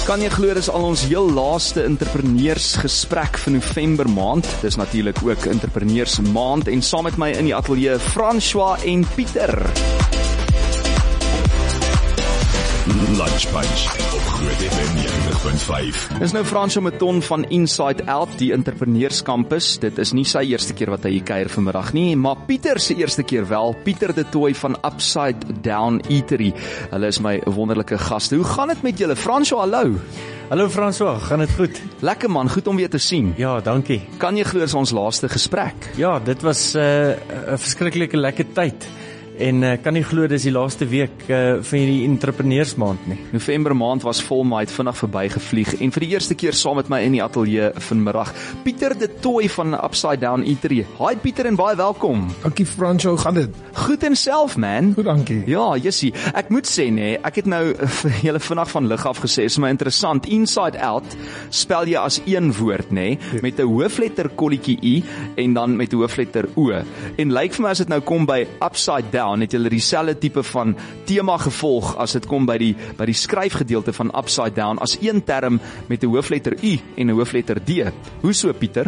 Kan jy glo, dis al ons heel laaste entrepreneursgesprek vir November maand. Dis natuurlik ook entrepreneurs maand en saam met my in die ateljee François en Pieter. Lunch Bunch op Groot FM 90.5. Dis nou François Meton van Inside Out, die entrepreneurskampus. Dit is nie sy eerste keer wat hy hier kuier vanmiddag nie, maar Pieter se eerste keer wel. Pieter de Tooy van Upside Down Eatery. Hulle is my wonderlike gaste. Hoe gaan dit met julle? François, hallo. Hallo François, gaan dit goed? Lekker man, goed om weer te sien. Ja, dankie. Kan jy glo, dis ons laaste gesprek? Ja, dit was 'n verskriklike lekker tyd. En kan nie glo dis die laaste week van hierdie entrepreneursmaand nie. November maand was vol, maar het vinnig verbygevlieg en vir die eerste keer saam met my in die ateljee vanmiddag, Pieter de Tooy van Upside Down Eatery. Hi Pieter en baie welkom. Dankie François, hoe gaan dit? Goed en self man. Goed, dankie. Ja, jessie. Ek moet sê nee, ek het nou vir julle vinnig van lig af gesê, is my interessant. Inside Out spel jy as een woord nê, met 'n hoofletter kolletjie I en dan met 'n hoofletter O. En lyk vir my as dit nou kom by Upside Down, het julle dieselfde tipe van tema gevolg as dit kom by die skryfgedeelte van Upside Down, as een term met 'n hoofletter U en 'n hoofletter D. Hoe so Pieter?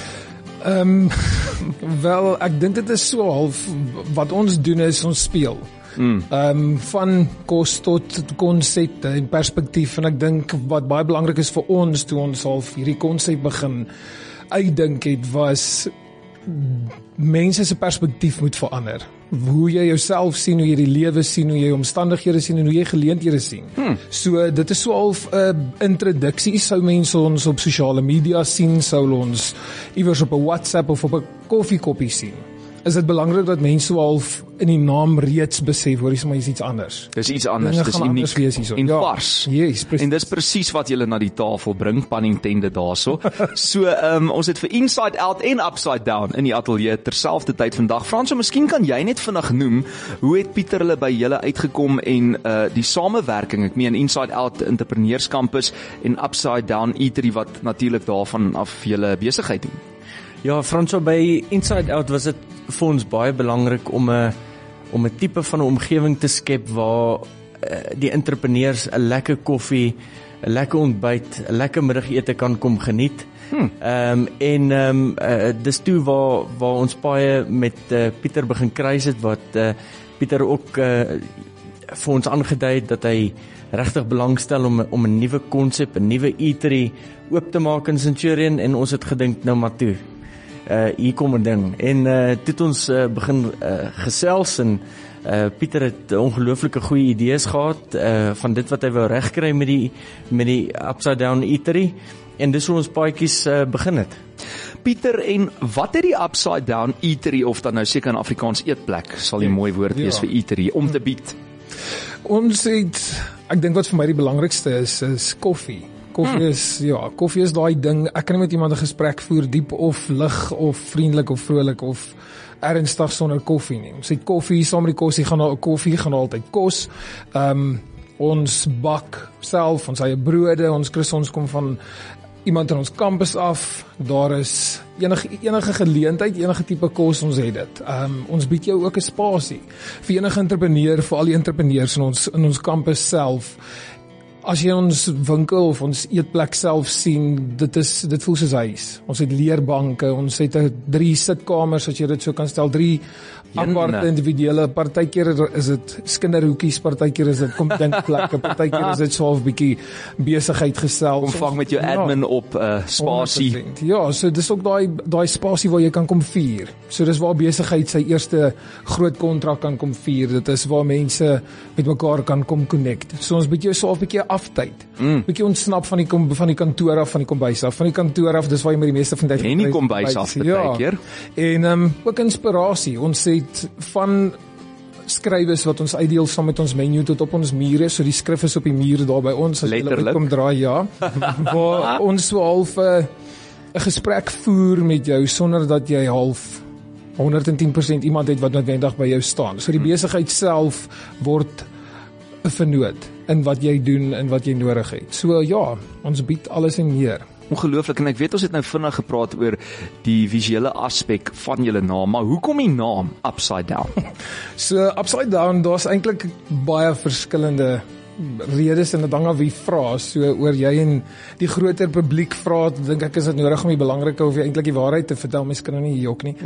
Wel, ek dink dit is so half, wat ons doen is ons speel. Van kos tot konsepte en perspektief, en ek dink wat baie belangrik is vir ons toe ons half hierdie konsep begin uitdink het, was mense se perspektief moet verander. Hoe jy jouself sien, hoe jy die lewe sien, hoe jy omstandighede sien en hoe jy geleenthede sien. So dit is so half 'n introduksie, sou mense ons op sosiale media sien, sou ons iewers op 'n WhatsApp of op 'n koffiekoppie sien. Is dit belangrik dat mense so half in die naam reeds besef, hoor, is iets anders. Dis iets anders, dis uniek en vars. Yes, precies. En dis presies wat julle na die tafel bring, pun intended daarso. So, ons het vir Inside Out en Upside Down in die ateljee terselfdertyd vandag. François, miskien kan jy net vinnig noem, hoe het Pieter hulle by julle uitgekom en die samewerking, ek meen Inside Out Entrepreneurskampus en Upside Down Eatery, wat natuurlik daarvan af julle besigheid doen. Ja, François, by Inside Out was dit vir ons baie belangrik om 'n tipe van 'n omgewing te skep waar die entrepreneurs 'n lekker koffie, 'n lekker ontbyt, 'n lekker middagete kan kom geniet. Dis toe waar ons baie met Pieter begin kruis het, wat Pieter ook vir ons aangedui het dat hy regtig belangstel om 'n nuwe konsep, 'n nuwe eatery oop te maak in Centurion, en ons het gedink nou maar toe. Hier kom 'n ding. En toe het ons begin gesels en Pieter het ongelooflike goeie idees gehad van dit wat hy wou regkry met die Upside Down Eatery, en dis hoe ons paadjies begin het. Pieter, en wat het die Upside Down Eatery, of dan nou seker in Afrikaans eetplek, sal die mooi woord wees vir eatery, om te bied? Ons het, ek dink wat vir my die belangrikste is koffie. Koffie is daai ding, ek kan nie met iemand 'n gesprek voer, diep of lig of vriendelik of vrolik of ernstig sonder koffie nie. Ons het koffie, saam met die koffie gaan altyd kos. Ons bak self, ons eie brode, ons kom van iemand in ons kampus af, daar is enige geleentheid, enige tipe kos, ons het dit. Ons bied jou ook 'n spasie vir enige entrepreneur, vir al die entrepreneurs in ons kampus self. As jy ons winkel of ons eetplek self sien, dit voel soos huis. Ons het leerbanke, ons het 3 sitkamers, as jy dit so kan stel, 3 aparte individuele, partykeer is dit skinderhoekies, partykeer is dit kompinkplekke, partykeer is dit so 'n bietjie besigheid gestel. Omvang met jou admin op spasie. 100%. Ja, so dis ook daai spasie waar jy kan kom vier. So dis waar besigheid sy eerste groot kontrak kan kom vier. Dit is waar mense met mekaar kan kom connect. So ons bied jou so 'n bietjie aftyd. Bietjie ontsnap van die kantoor af, van die kombuis af. Van die kantoor af, dis waar jy met die meeste van die tyd en die kombuis af baie keer. En ook inspirasie. Ons het van skrywes wat ons uitdeel saam met ons menu tot op ons mure, so die skrif is op die muur daar by ons, as jy uitkom draai, ja, waar ons so half 'n gesprek voer met jou, sonder dat jy half 110% iemand het wat noodwendig by jou staan. So die besigheid self word 'n vernoot in wat jy doen en wat jy nodig het. So ja, ons bied alles en meer. Ongelooflik, en ek weet ons het nou vinnig gepraat oor die visuele aspek van julle naam, maar hoekom die naam Upside Down? So Upside Down, daar's eintlik baie verskillende redes en dit hang af wie vra, so oor jy en die groter publiek vra, dink ek is dit nodig om die belangrike of jy eintlik die waarheid te vertel, mens kan nou nie jok nie.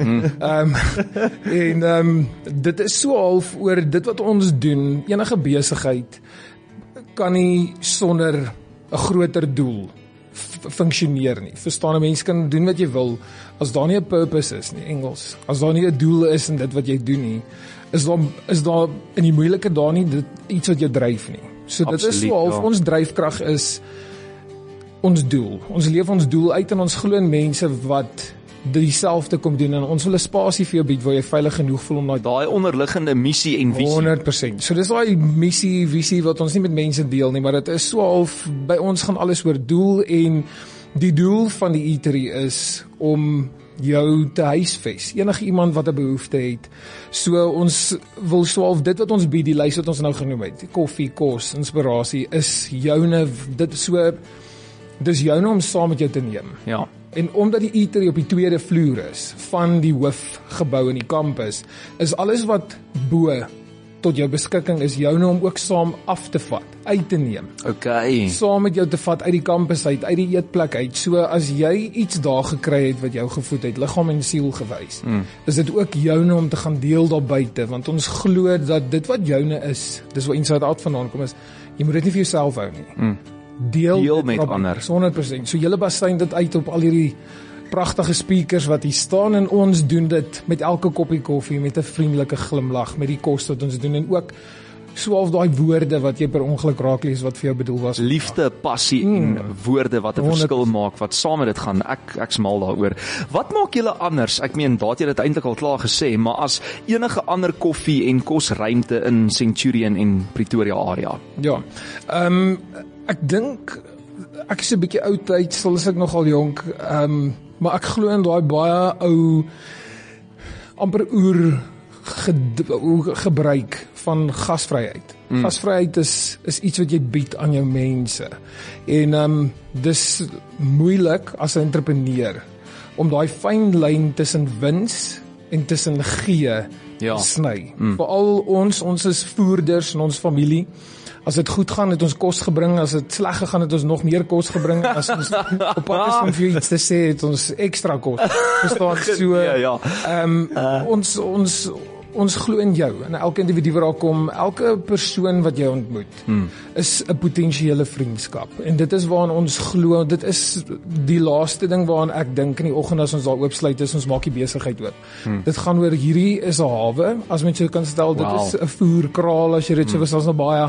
Dit is so half oor dit wat ons doen, enige besigheid kan nie sonder 'n groter doel funksioneer nie. Verstaan, 'n mens kan doen wat jy wil, as daar nie 'n purpose is nie, Engels, as daar nie 'n doel is in dit wat jy doen nie, is daar in die moeilike dae nie dit iets wat jou dryf nie. So dit is so half, ons dryfkrag is ons doel. Ons leef ons doel uit en ons glo in mense wat dieselfde kom doen en ons wil 'n spasie vir jou bied waar jy veilig genoeg voel om daai onderliggende missie en visie. 100%. So dis daai missie, visie wat ons nie met mense deel nie, maar dit is so half, by ons gaan alles oor doel en die doel van die eatery is om jou te huisves, enige iemand wat 'n behoefte het. So ons wil so half dit wat ons bied, die lys wat ons nou genoem het, koffie, kos, inspirasie, is joune, dis joune om saam met jou te neem. Ja. En omdat die eatery op die tweede vloer is van die hoofgebou in die kampus, is alles wat bo tot jou beskikking is joune om ook saam af te vat, uit te neem. Okay. Saam met jou te vat uit die kampus uit die eetplek uit. So as jy iets daar gekry het wat jou gevoed het, liggaam en siel gewys, is dit ook joune om te gaan deel daar buite, want ons glo dat dit wat joune is, dis waar Inside Out vandaan kom, is jy moet dit nie vir jouself hou nie. Deel met ander. 100%. So julle basyn dit uit op al hierdie pragtige speakers wat hier staan en ons doen dit met elke koppie koffie, met 'n vriendelike glimlag, met die kos wat ons doen en ook so half daai woorde wat jy per ongeluk raak lees wat vir jou bedoel was. Liefde, passie en woorde wat 'n verskil maak, wat saam met dit gaan. Ek's mal daaroor. Wat maak julle anders? Ek meen, daar het jy dit eintlik al klaar gesê, maar as enige ander koffie en kosruimte in Centurion en Pretoria area. Ja. Ek dink ek is 'n bietjie oud, sal is ek nogal jonk, maar ek glo in daai baie ou amper gebruik van gasvryheid. Gasvryheid is iets wat jy bied aan jou mense. En dis moeilik as 'n entrepreneur om daai fyn lyn tussen wins en tussen gee te sny. Veral ons is voerders in ons familie. As dit goed gaan, het ons kos gebring. As dit sleg gegaan, het ons nog meer kos gebring. As ons op pad is om vir jou iets te sê, het ons ekstra kos. Verstaan so. Ons glo in jou, en elke individu wat daar kom, elke persoon wat jy ontmoet, is 'n potensiële vriendskap. En dit is waaraan ons glo. Dit is die laaste ding waaraan ek dink in die oggend as ons daar oopsluit is, ons maak die besigheid oop. Dit gaan oor hierdie is 'n hawe, as mens so kan stel, dit is 'n voerkraal as jy dit so was, ons nou baie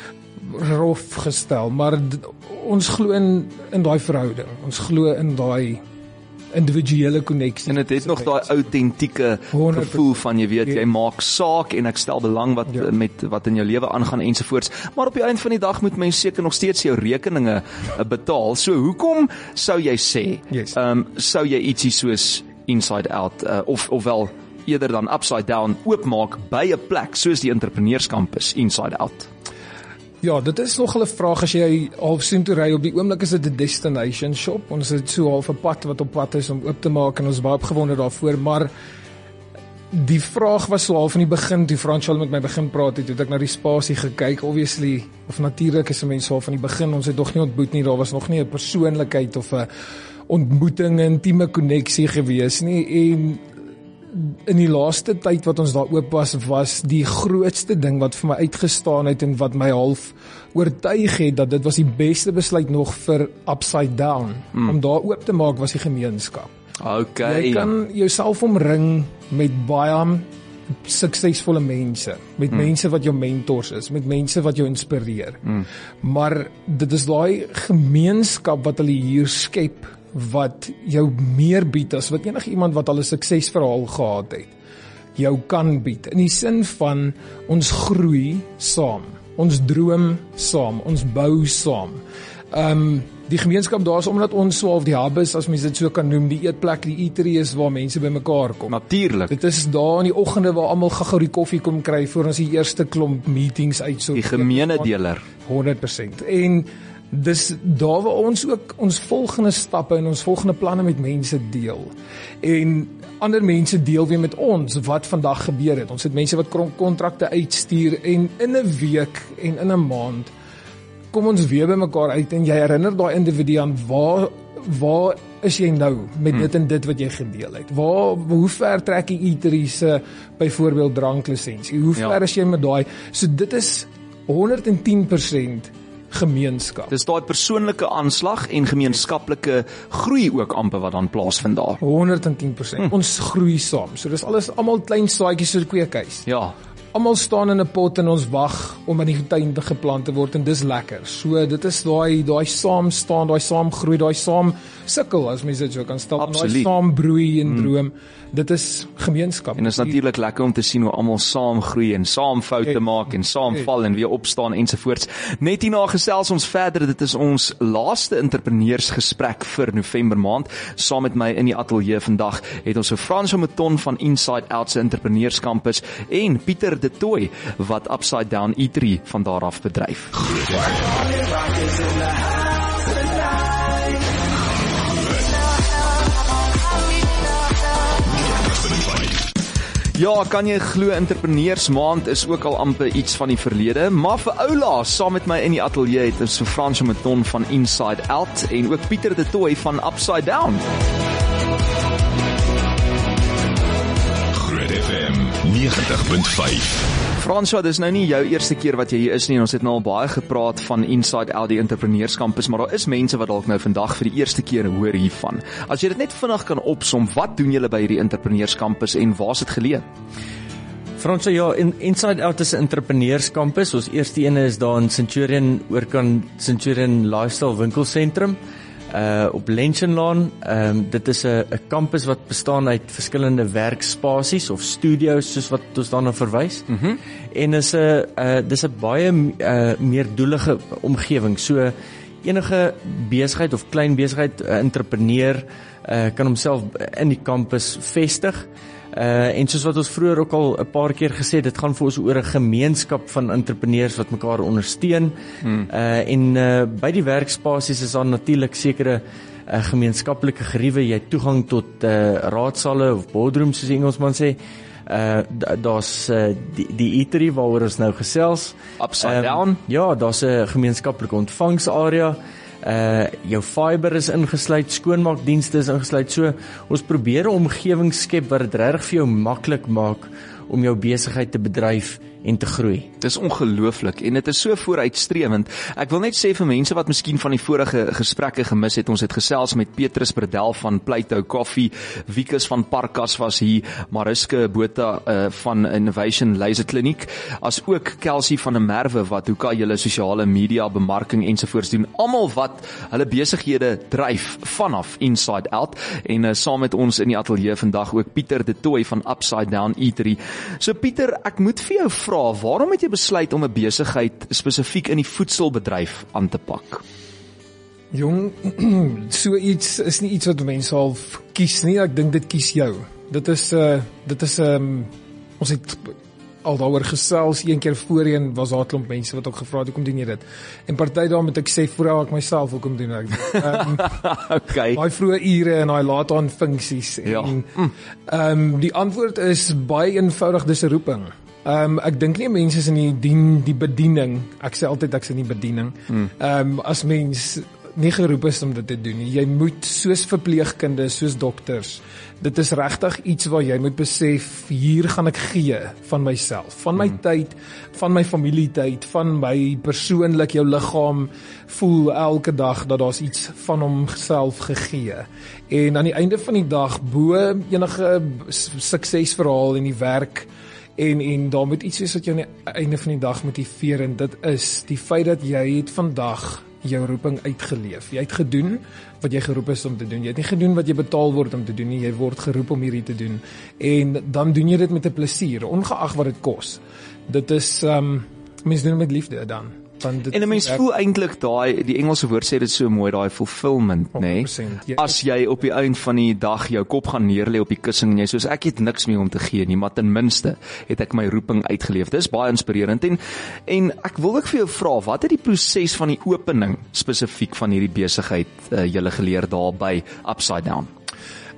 rof gestel, maar ons glo in daai verhouding. Ons glo in daai individuele koneksie. En dit het nog daai autentieke gevoel van jy weet, jy maak saak en ek stel belang met wat in jou lewe aangaan ensovoorts. Maar op die einde van die dag moet mens seker nog steeds jou rekeninge betaal. So hoekom sou jy sê, sou jy ietsie soos Inside Out ofwel eerder dan Upside Down oopmaak by 'n plek soos die entrepreneurskampus Inside Out? Ja, dit is nog 'n vraag as jy half sien toe ry. Op die oomblik is dit 'n destination shop. Ons het so half 'n pad wat op pad is om oop te maak en ons baie opgewonde daarvoor, maar die vraag was so half in die begin, toe Fransjoel met my begin praat het ek na die spasie gekyk, obviously, of natuurlik is 'n mens half van die begin, ons het nog nie ontmoet nie, daar was nog nie 'n persoonlikheid of 'n ontmoeting, 'n intieme koneksie gewees nie, en in die laaste tyd wat ons daar oop was die grootste ding wat vir my uitgestaan het en wat my half oortuig het dat dit was die beste besluit nog vir Upside Down, om daar oop te maak, was die gemeenskap. Okay. Jy kan jouself omring met baie suksesvolle mense, met mense wat jou mentors is, met mense wat jou inspireer. Maar dit is daai gemeenskap wat hulle hier skep, wat jou meer bied as wat enige iemand wat al 'n suksesverhaal gehad het, jou kan bied. In die sin van, ons groei saam, ons droom saam, ons bou saam. Die gemeenskap daar is omdat ons so half die hub is, as mens dit so kan noem, die eetplek, die eatery is waar mense bymekaar kom. Natuurlik. Dit is daar in die oggende waar almal gou die koffie kom kry voor ons die eerste klomp meetings uitsoek. Die gemeene deler. 100%. En dis daar waar ons ook ons volgende stappe en ons volgende planne met mense deel. En ander mense deel weer met ons wat vandag gebeur het. Ons het mense wat kontrakte uitstuur en in 'n week en in 'n maand kom ons weer by mekaar uit en jy herinner daai individu aan waar is jy nou met dit en dit wat jy gedeel het? Hoe ver trek die eatery se byvoorbeeld dranklisensie? Hoe ver is jy met daai? So dit is 110% gemeenskap. Dis daai persoonlike aanslag en gemeenskaplike groei ook amper wat dan plaasvind daar. 110%. Ons groei saam. So dis alles almal klein saadjies so 'n kweekhuis. Ja. Almal staan in 'n pot en ons wag om aan die tuin te geplant te word en dis lekker. So dit is daai saam staan, daai saam groei, daai saam sukkel as mens dit so kan stel, daai saam broei en droom. Dit is gemeenskap. En dit is natuurlik lekker om te sien hoe almal saam groei en saam foute maak en saam val en weer opstaan ensovoorts. Net hierna gesels ons verder. Dit is ons laaste entrepreneursgesprek vir November maand. Saam met my in die ateljee vandag het ons Fransjo Mouton van Inside Out se entrepreneurskampus en Pieter De Tooy wat Upside Down Eatery van daar af bedryf. Ja, kan jy glo entrepreneursmaand is ook al amper iets van die verlede, maar vir oula, saam met my in die ateljee het ons Fransjo Mouton van Inside Out en ook Pieter De Tooy van Upside Down. Groot FM 90.5. Fransjo, dis nou nie jou eerste keer wat jy hier is nie en ons het nou al baie gepraat van Inside Out, die entrepreneurskampus, maar daar is mense wat dalk nou vandag vir die eerste keer hoor hiervan. As jy dit net vinnig kan opsom, wat doen julle by hierdie entrepreneurskampus en waar is dit geleë? Fransjo, ja, Inside Out is 'n entrepreneurskampus. Ons eerste ene is daar in Centurion, oorkant Centurion Lifestyle Winkelsentrum. Op Lenshenlaan. Dit is 'n kampus wat bestaan uit verskillende werkspasies of studios soos wat ons daarna verwys. En dis 'n baie meerdoelige omgewing. So enige besigheid of klein besigheid, entrepreneur kan homself in die kampus vestig. En soos wat ons vroeër ook al 'n paar keer gesê het, dit gaan vir ons oor 'n gemeenskap van entrepreneurs wat mekaar ondersteun. En by die werkspasies is daar natuurlik sekere gemeenskaplike geriewe. Jy het toegang tot raadsale of boardrooms soos die Engelsman sê. Daar's die eatery waaroor ons nou gesels. Upside Down. Ja, daar's 'n gemeenskaplike ontvangsarea. Jou fiber is ingesluit, skoonmaakdienste is ingesluit. So ons probeer 'n omgewing skep wat dit regtig vir jou maklik maak om jou besigheid te bedryf en te groei. Dis ongelooflik en dit is so vooruitstrewend. Ek wil net sê vir mense wat miskien van die vorige gesprekke gemis het, ons het gesels met Petrus Bredel van Pleito Coffee, Wikus van Parkas was hier, Mariska Botha van Innovation Laser Kliniek, as ook Kelsey van der Merwe wat hoeka julle sosiale media bemarking ensovoorts doen, almal wat hulle besighede dryf vanaf Inside Out en saam met ons in die ateljee vandag ook Pieter De Tooy van Upside Down Eatery. So Pieter, ek moet vir jou vra, waarom het jy besluit om 'n besigheid spesifiek in die voedselbedryf aan te pak? Jong, so iets is nie iets wat mense al kies nie. Ek dink dit kies jou. Dit is ons het al daaroor gesels, een keer voorheen was daar 'n klomp mense wat ook gevra het, hoekom doen jy dit? En party daarom het ek sê, vooral ek myself, hoekom doen ek dit? Okay. Daai vroeë ure en daai laat aan funksies. En, die antwoord is baie eenvoudig, dis 'n roeping. Ek dink nie mense is in die bediening, ek sê altyd ek is in die bediening, as mens nie geroep is om dit te doen nie. Jy moet soos verpleegkunde, soos dokters, dit is regtig iets waar jy moet besef, hier gaan ek gee van myself, van my tyd, van my familietyd, van my persoonlik, jou liggaam voel elke dag dat daar's iets van homself gegee. En aan die einde van die dag, bo enige suksesverhaal in die werk, en daar moet iets wees wat jou aan die einde van die dag motiveer, en dit is die feit dat jy het vandag jou roeping uitgeleef. Jy het gedoen wat jy geroep is om te doen. Jy het nie gedoen wat jy betaal word om te doen nie. Jy word geroep om hierdie te doen. En dan doen jy dit met 'n plesier, ongeag wat dit kos. Dit is mens doen met liefde dan. En 'n mens voel eintlik die Engelse woord sê dit so mooi, daai fulfillment, nê? Nee? As jy op die einde van die dag jou kop gaan neerlê op die kussing en jy soos ek het niks meer om te gee nie, maar ten minste het ek my roeping uitgeleef. Dis baie inspirerend en ek wil ook vir jou vra, wat het die proses van die opening spesifiek van hierdie besigheid julle geleer daar by Upside Down?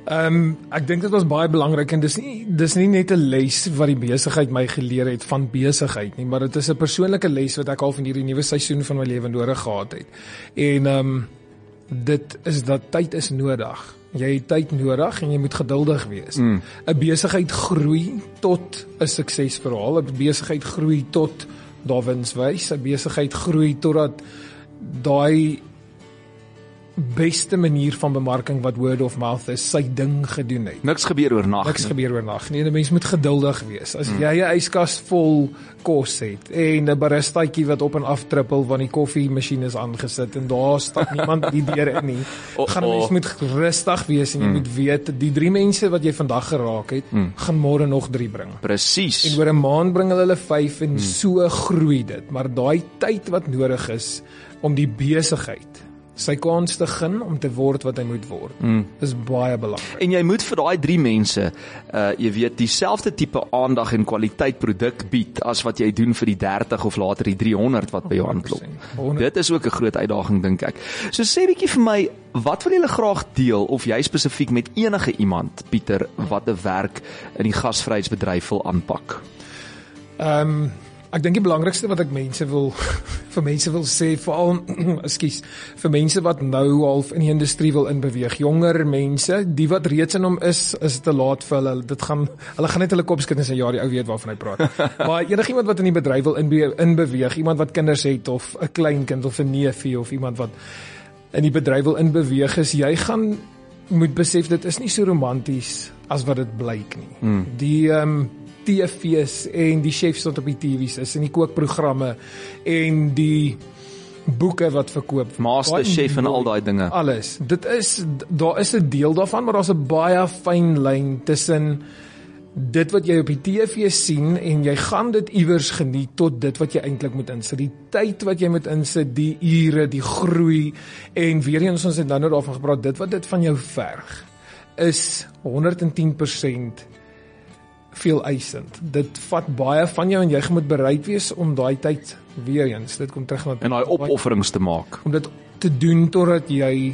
Ek dink dit was baie belangrik en dis nie net 'n les wat die besigheid my geleer het van besigheid nie, maar dit is 'n persoonlike les wat ek al van hierdie nuwe seisoen van my lewe nodig gehad het. En dit is dat tyd is nodig. Jy het tyd nodig en jy moet geduldig wees. 'n Besigheid groei tot 'n suksesverhaal, 'n besigheid groei tot daar wins wys, 'n besigheid groei totdat daai beste manier van bemarking wat word of mouth is, sy ding gedoen het. Niks gebeur oornag. Niks gebeur oornag. Nee, 'n mens moet geduldig wees. As jy 'n yskas vol kos het en 'n baristaatjie wat op en af trippel want die koffiemasjien is aangesit en daar stap niemand die deur in nie, gaan 'n mens moet rustig wees en jy moet weet die 3 mense wat jy vandag geraak het, gaan môre nog 3 bring. Presies. En oor 'n maand bring hulle 5 en so groei dit. Maar daai tyd wat nodig is om die besigheid sy kans te gun om te word wat hy moet word, is baie belangrik. En jy moet vir daai 3 mense, jy weet, dieselfde tipe aandag en kwaliteit produk bied as wat jy doen vir die 30 of later die 300 wat by jou aanklop. Dit is ook 'n groot uitdaging, dink ek. So sê bietjie vir my, wat wil julle graag deel of jy spesifiek met enige iemand, Pieter, wat 'n werk in die gasvryheidsbedryf wil aanpak? Ek dink die belangrikste wat ek vir mense wil sê, veral vir mense wat nou half in die industrie wil inbeweeg, jonger mense, die wat reeds in hom is te laat vir hulle. Hulle gaan net hulle kop skud en sê ja, die ou weet waarvan hy praat. Maar enigiemand wat in die bedryf wil inbeweeg, iemand wat kinders het of 'n kleinkind of 'n neefie of iemand wat in die bedryf wil inbeweeg is, jy gaan moet besef dit is nie so romanties as wat dit blyk nie. Die TV's en die chefs wat op die TV's is en die kookprogramme en die boeke wat verkoop. Masterchef en al daai dinge. Alles. Daar is 'n deel daarvan, maar daar's 'n baie fyn lyn tussen dit wat jy op die TV sien en jy gaan dit iewers geniet tot dit wat jy eintlik moet insit. Die tyd wat jy moet insit, die ure, die groei en weer eens ons het nou daarvan gepraat, dit wat dit van jou verg is 110% veel eisend. Dit vat baie van jou en jy moet bereid wees om daai tyd weer eens, dit kom terug na en daai opofferings te maak. Om dit te doen totdat jy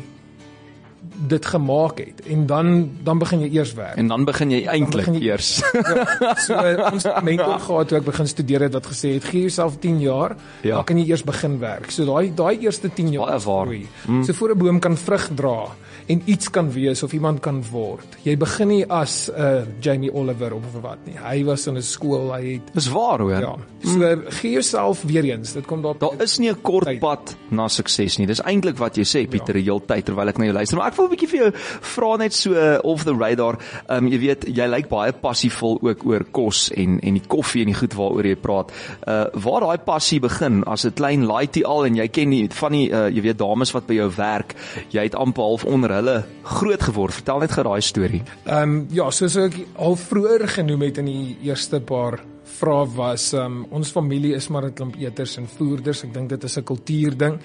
dit gemaak het en dan begin jy eers werk. En dan begin jy eintlik eers. Ja, so ons mentor gehad toe ek begin studeer het wat gesê het, gee jouself 10 jaar, dan kan jy eers begin werk. So daai eerste 10 jaar baie waar. So voor 'n boom kan vrug dra en iets kan wees of iemand kan word. Jy begin nie as Jamie Oliver of wat nie. Hy was in 'n skool, hy het Dis waar hoor. Ja. So gee jouself weer eens, dit kom daar is nie 'n kort pad na sukses nie. Dis eintlik wat jy sê Pieter, die hele tyd terwyl ek na jou luister. Maar ek wil 'n bietjie vir jou vra net so off the radar. Jy weet, jy lyk baie passievol ook oor kos en die koffie en die goed waaroor jy praat. Waar daai passie begin as 'n klein laaitie al en jy ken nie van die jy weet dames wat by jou werk, jy het amper half onder hulle groot geword. Vertel net gou daai storie. Ja, soos ek al vroeër genoem het in die eerste paar vrae was, ons familie is maar 'n klomp eters en voerders. Ek dink dit is 'n kultuurding.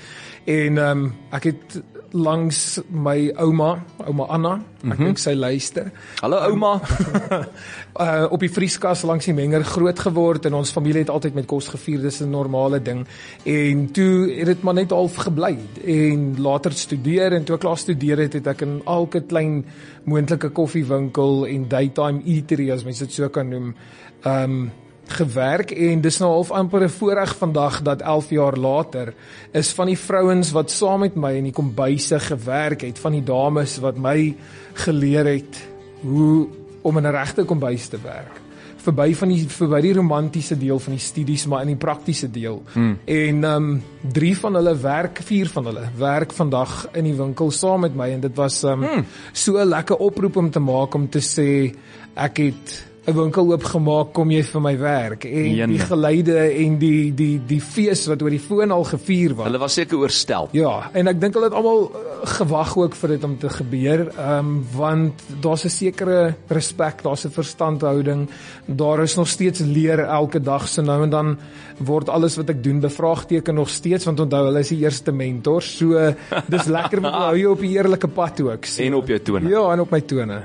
En ek het langs my ouma Anna, ek dink sy luister. Hallo ouma. Op die vrieskas langs die menger groot geword en ons familie het altyd met kos gevier, dis 'n normale ding. En toe het dit maar net half gebly en later studeer en toe ek klaar studeer het ek in elke klein moontlike koffiewinkel en daytime eatery as mense dit so kan noem, gewerk en dis nou half amper 'n voorreg vandag dat 11 jaar later is van die vrouens wat saam met my in die kombuise gewerk het, van die dames wat my geleer het hoe om in 'n regte kombuis te werk. Verby die romantiese deel van die studies, maar in die praktiese deel. En 4 van hulle werk vandag in die winkel saam met my en dit was so 'n lekker oproep om te maak om te sê ek het 'n winkel oopgemaak, kom jy vir my werk en die geleide en die fees wat oor die foon al gevier was. Hulle was seker oorstel. Ja, en ek dink hulle het almal gewag ook vir dit om te gebeur, want daar's 'n sekere respek, daar's 'n verstandhouding, daar is nog steeds leer elke dag, so nou en dan word alles wat ek doen bevraagteken nog steeds, want onthou hulle is die eerste mentor, so dis lekker met hou jy op die eerlike pad ook. So. En op jou tone. Ja, en op my tone.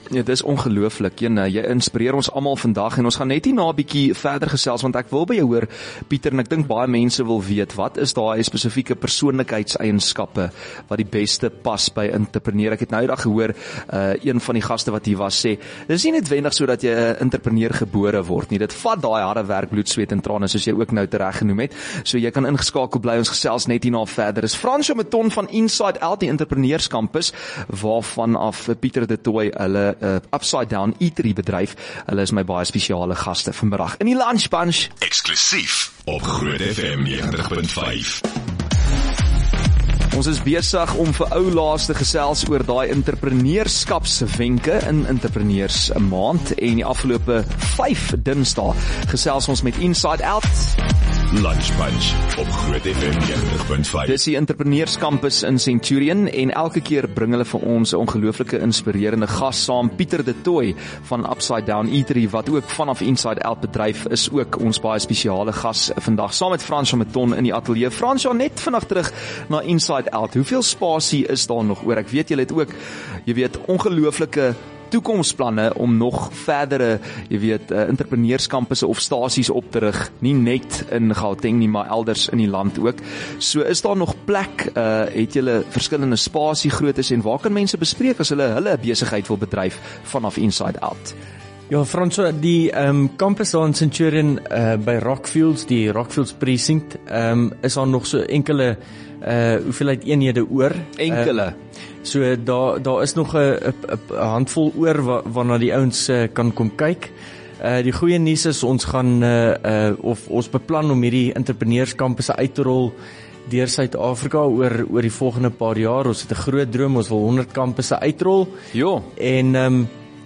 Ja, dis ongelooflik. Jy inspireer ons almal vandag en ons gaan net na 'n bietjie verder gesels want ek wil by jou hoor Pieter en ek dink baie mense wil weet wat is daai spesifieke persoonlikheidseienskappe wat die beste pas by entrepreneur. Ek het nou eendag gehoor een van die gaste wat hier was sê, dis nie noodwendig so dat jy 'n entrepreneur gebore word nie. Dit vat daai harde werk, bloed, sweet en trane soos jy ook nou tereg genoem het. So jy kan ingeskakel bly, ons gesels net hierna verder. Dis Fransjo Meton van Inside Out, die entrepreneurskampus waarvan af Pieter de Tooy hulle Upside Down Eatery bedryf. Hulle is my baie spesiale gaste vanmiddag in die Lunch Bunch. Eksklusief op Groot FM 90.5. Ons is besig om vir ou laas te gesels oor daai entrepreneurskapswenke in entrepreneurs 'n maand en die afgelope 5 Dinsdae gesels ons met Inside Out. Lunch Bunch op Groot FM 90.5. Dis die entrepreneurskampus in Centurion en elke keer bring hulle vir ons 'n ongelooflike inspirerende gas saam. Pieter de Tooy van Upside Down Eatery wat ook vanaf Inside Out bedryf is ook ons baie spesiale gas vandag saam met Fransjo Meton in die ateljee. Fransjo, net vinnig terug na Inside Out. Hoeveel spasie is daar nog oor? Ek weet julle het ook, ongelooflike toekomsplanne om nog verdere, entrepreneurskampusse of stasies op te rig, nie net in Gauteng nie, maar elders in die land ook. So is daar nog plek, het julle verskillende spasiegroottes en waar kan mense bespreek as hulle besigheid wil bedryf vanaf Inside Out? Ja, Fransjo, die campus daar in Centurion by Rockfields, die Rockfields precinct, is daar nog so enkele hoeveelheid eenhede oor. Enkele? So daar is nog 'n handvol oor waarna die ouens kan kom kyk. Die goeie nuus is ons gaan of ons beplan om hierdie entrepreneurskampusse uit te rol deur Suid-Afrika oor die volgende paar jaar. Ons het 'n groot droom, ons wil 100 kampusse uitrol. Ja. En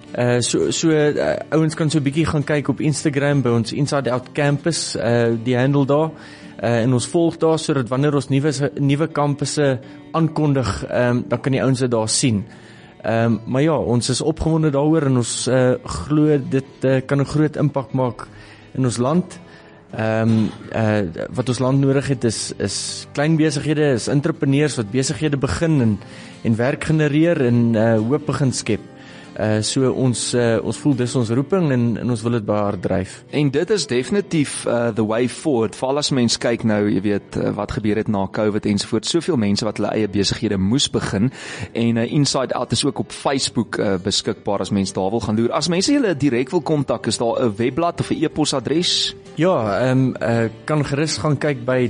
ouens kan so 'n bietjie gaan kyk op Instagram by ons Inside Out Campus, die handle daar. En ons volg daar sodat wanneer ons nuwe kampusse aankondig, dan kan die ouens dit daar sien. Maar ja, ons is opgewonde daaroor en ons glo dit kan 'n groot impak maak in ons land. Wat ons land nodig het is klein besighede, is entrepreneurs wat besighede begin en werk genereer en hoop begin skep. So ons voel dis ons roeping en ons wil dit behaar dryf. En dit is definitief the way forward. Veral as mens kyk nou, wat gebeur het na COVID ensovoort. Soveel mense wat hulle eie besighede moes begin en Inside Out is ook op Facebook beskikbaar as mens daar wil gaan loer. As mense julle direk wil kontak, is daar 'n webblad of 'n e-posadres? Ja, kan gerus gaan kyk by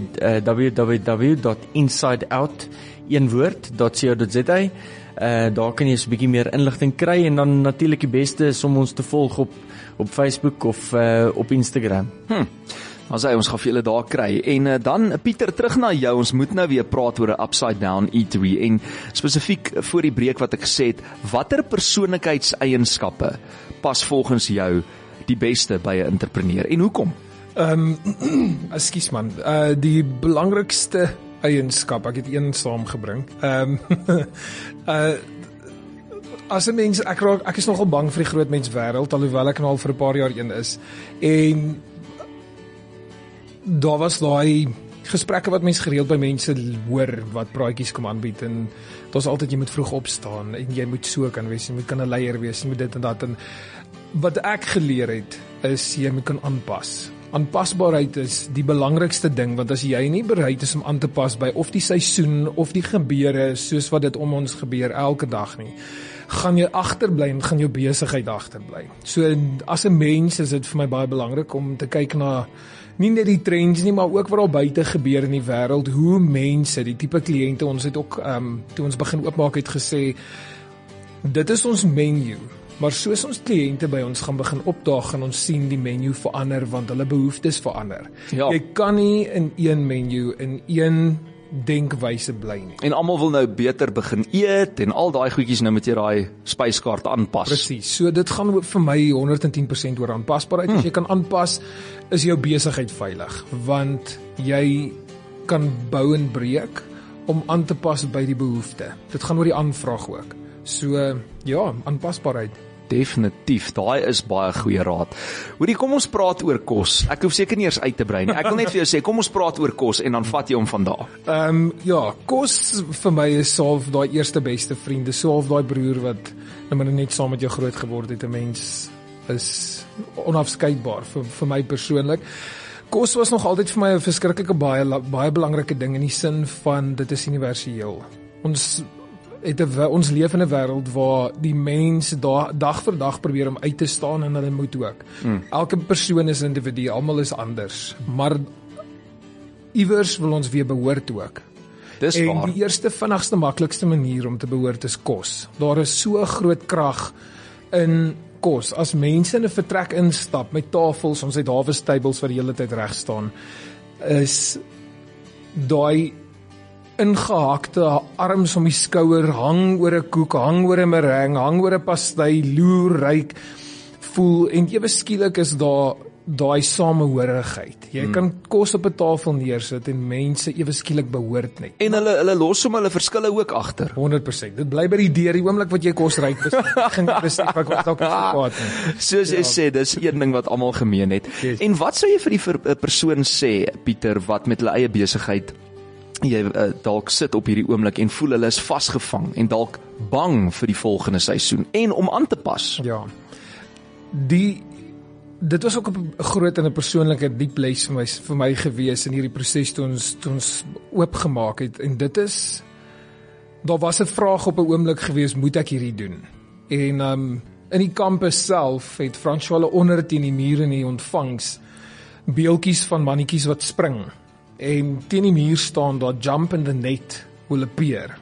www.insideout.co.za. Daar kan jy so 'n bietjie meer inligting kry en dan natuurlik die beste is om ons te volg op Facebook of op Instagram. Ons gaan vir julle daar kry. En dan Pieter, terug na jou. Ons moet nou weer praat oor 'n Upside Down Eatery en spesifiek voor die breek wat ek gesê het, watter persoonlikheidseienskappe pas volgens jou die beste by 'n entrepreneur en hoekom? Ekskuus man, die belangrikste eienskap, ek het een saamgebring. As 'n mens, ek is nogal bang vir die groot mens wêreld, alhoewel ek nou al vir 'n paar jaar een is. En daar was daai gesprekke wat mense gereeld by mense hoor wat praatjies kom aanbied en daar's altyd jy moet vroeg opstaan en jy moet so kan wees, jy moet kan 'n leier wees, jy moet dit en dat. En wat ek geleer het is jy moet kan aanpas. Aanpasbaarheid is die belangrikste ding, want as jy nie bereid is om aan te pas by of die seisoen of die gebeure soos wat dit om ons gebeur elke dag nie, gaan jy agterbly en gaan jou besigheid agterbly. So as 'n mens is dit vir my baie belangrik om te kyk na nie net die trends nie, maar ook wat al buite gebeur in die wêreld, hoe mense, die tipe kliënte, ons het ook toe ons begin oopmaak het gesê, dit is ons menu. Maar soos ons kliënte by ons gaan begin opdaag, gaan ons sien die menu verander, want hulle behoeftes verander. Ja. Jy kan nie in een menu, in een denkwyse bly nie. En almal wil nou beter begin eet en al daai goedjies nou met jy daai spyskaart aanpas. Presies, so dit gaan vir my 110% oor aanpasbaarheid. As jy kan aanpas, is jou besigheid veilig, want jy kan bou en breek om aan te pas by die behoefte. Dit gaan oor die aanvraag ook. So ja, aanpasbaarheid. Definitief, daai is baie goeie raad. Hoorie, kom ons praat oor kos. Ek hoef seker nie eers uit te brei nie. Ek wil net vir jou sê, kom ons praat oor kos en dan vat jy hom van daar. Ja, kos vir my is half daai eerste beste vriend, dis half daai broer wat nou net saam met jou groot geword het. 'n Mens is onafskeidbaar vir my persoonlik. Kos was nog altyd vir my 'n verskriklike baie belangrike ding in die sin van dit is universeel. Ons leef in 'n wêreld waar die mense dag vir dag probeer om uit te staan en hulle moet ook. Elke persoon is 'n individu, almal is anders, maar iewers wil ons weer behoort ook. Dis en waar. Die eerste, vinnigste, maklikste manier om te behoort is kos. Daar is so groot krag in kos. As mense in 'n vertrek instap met tafels, ons het Harvest tables wat die hele tyd reg staan, is daai ingehakte arms om die skouer, hang oor 'n koek, hang oor 'n meringue, hang oor 'n pastei, loer, ryk, voel, en ewe skielik is daar daai samehorigheid. Jy kan kos op 'n tafel neersit en mense ewe skielik behoort net. En hulle los hom hulle verskille ook agter. 100%. Dit bly by die deur, die oomblik wat jy kos ryk begin besef ek was dalk kwaad nie. Soos jy sê, dis een ding wat almal gemeen het. Yes. En wat sou jy vir die persoon sê, Pieter, wat met hulle eie besigheid jy dalk sit op hierdie oomblik en voel hulle is vasgevang en dalk bang vir die volgende seisoen en om aan te pas? Ja. Dit was ook 'n groot en 'n persoonlike diep les vir my gewees in hierdie proses toe ons oopgemaak het, en dit is, daar was 'n vraag op 'n oomblik gewees, moet ek hierdie doen? En in die kampus self het François onder teen die muur in die ontvangs beeltjies van mannetjies wat spring, en teen die muur staan daar jump in the net will appear.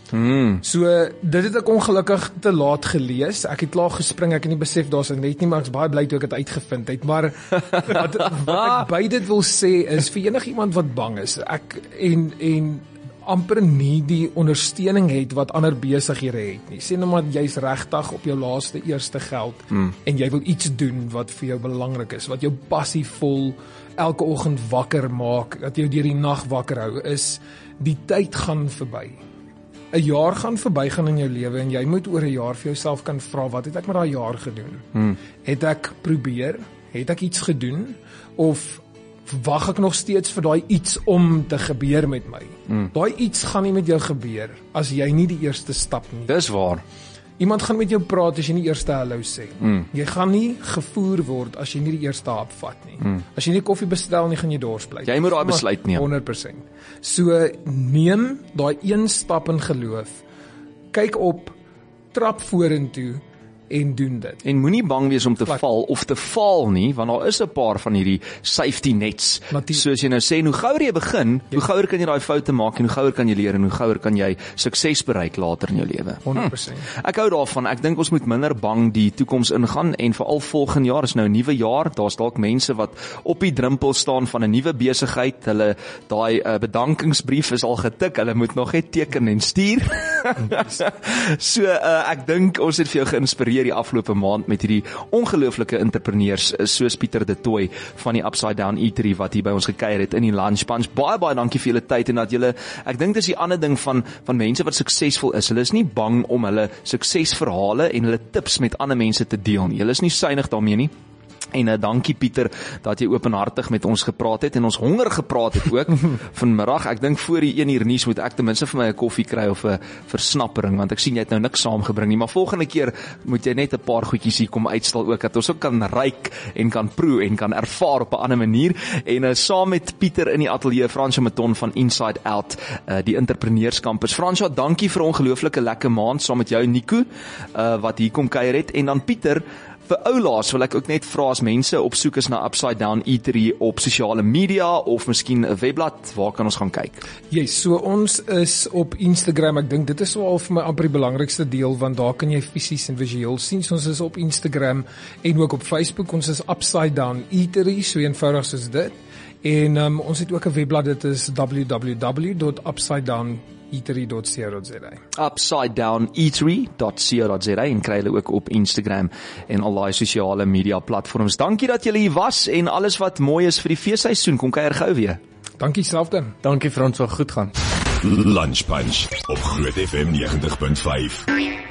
So dit het ek ongelukkig te laat gelees. Ek het klaar gespring, ek het nie besef daar's 'n net nie, maar ek's baie bly toe ek dit uitgevind het. Maar wat ek by dit wil sê is vir enigiemand wat bang is, en amper nie die ondersteuning het wat ander besighede het nie. Sê nou maar jy's regtig op jou laaste eerste geld en jy wil iets doen wat vir jou belangrik is, wat jou passievol elke oggend wakker maak, dat jou deur die nag wakker hou, is die tyd gaan verby. 'n jaar gaan verbygaan in jou lewe en jy moet oor 'n jaar vir jouself kan vra, wat het ek met daai jaar gedoen? Het ek probeer? Het ek iets gedoen? Of wag ek nog steeds vir daai iets om te gebeur met my? Daai iets gaan nie met jou gebeur as jy nie die eerste stap nie. Dis waar. Iemand gaan met jou praat as jy nie eers hallo sê. Jy gaan nie gevoer word as jy nie die eerste hap vat nie. As jy nie koffie bestel nie, gaan jy dors bly. Jy moet daai besluit neem. 100%. So neem daai een stap in geloof. Kyk op, trap vorentoe en doen dit. En moenie bang wees om te val of te faal nie, want daar is 'n paar van hierdie safety nets. Soos jy nou sê, hoe gouer jy begin, hoe gouer kan jy daai foute maak en hoe gouer kan jy leer en hoe gouer kan jy sukses bereik later in jou lewe. 100%. Ek hou daarvan. Ek dink ons moet minder bang die toekoms ingaan en veral volgende jaar is nou 'n nuwe jaar. Daar's dalk mense wat op die drempel staan van 'n nuwe besigheid. Hulle daai bedankingsbrief is al getik. Hulle moet nog net teken en stuur. So ek dink ons het vir jou geïnspireer die afgelope maand met hierdie ongelooflike entrepreneurs soos Pieter de Tooy van die Upside Down Eatery wat hier by ons gekuier het in die Lunch Punch. Baie dankie vir julle tyd en dat julle, ek dink dis die ander ding van mense wat suksesvol is. Hulle is nie bang om hulle suksesverhale en hulle tips met ander mense te deel nie. Hulle is nie suinig daarmee nie. En dankie Pieter dat jy openhartig met ons gepraat het en ons honger gepraat het ook vanmiddag. Ek dink voor die 1 uur nuus moet ek ten minste vir my 'n koffie kry of 'n versnappering, want ek sien jy het nou niks saamgebring nie, maar volgende keer moet jy net 'n paar goedjies hier kom uitstal ook, dat ons ook kan ruik en kan proe en kan ervaar op 'n ander manier. En saam met Pieter in die ateljee, François Maton van Inside Out, die entrepreneurskampus. François, dankie vir 'n ongelooflike lekker maand saam met jou en Nico, wat hier kom kuier het. En dan Pieter, vir oulaas wil ek ook net vra as mense op soek is na Upside Down Eatery op sosiale media of miskien 'n webblad, waar kan ons gaan kyk? Yes, so ons is op Instagram. Ek dink dit is wel vir my amper die belangrikste deel, want daar kan jy fisies en visueel sien. So ons is op Instagram en ook op Facebook. Ons is Upside Down Eatery, so eenvoudig soos dit. En ons het ook 'n webblad, dit is www.upsidedowneatery.co.za. upsidedowneatery.co.za en kry hulle ook op Instagram en al daai sosiale media platforms. Dankie dat julle hier was en alles wat mooi is vir die feesseisoen. Kom kuier gou weer. Dankie self dan. Dankie Frans, wat goed gaan. Lunch Punch op Groot FM 90.5.